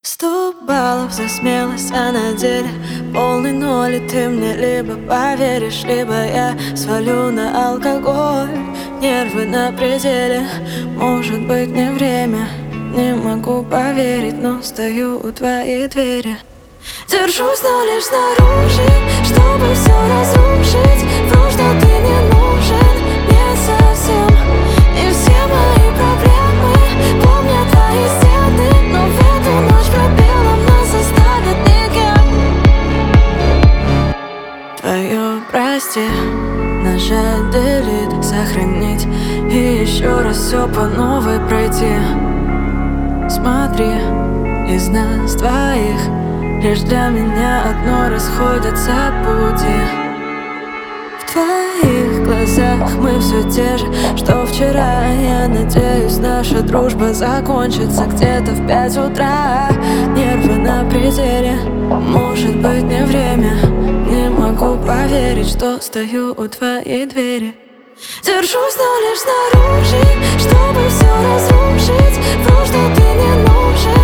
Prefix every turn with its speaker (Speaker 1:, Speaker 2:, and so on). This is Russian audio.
Speaker 1: 100 баллов за смелость, а на деле полный ноль. И ты мне либо поверишь, либо я свалю на алкоголь. Нервы на пределе, может быть не время. Не могу поверить, но стою у твоей двери. Держусь, но лишь снаружи, чтобы все разрушить. Вру, что ты не нужен мне совсем. И все мои проблемы помнят твои стены. Но в эту ночь пробелом нас оставит никем. Твое прости, нажать delete, сохранить и еще раз все по новой пройти. Смотри, из нас двоих лишь для меня одно расходятся пути. В твоих глазах мы все те же, что вчера. Я надеюсь, наша дружба закончится где-то в 5 утра. Нервы на пределе, может быть не время. Не могу поверить, что стою у твоей двери. Держусь, но лишь снаружи, чтобы все разрушить. Вру, что ты не нужен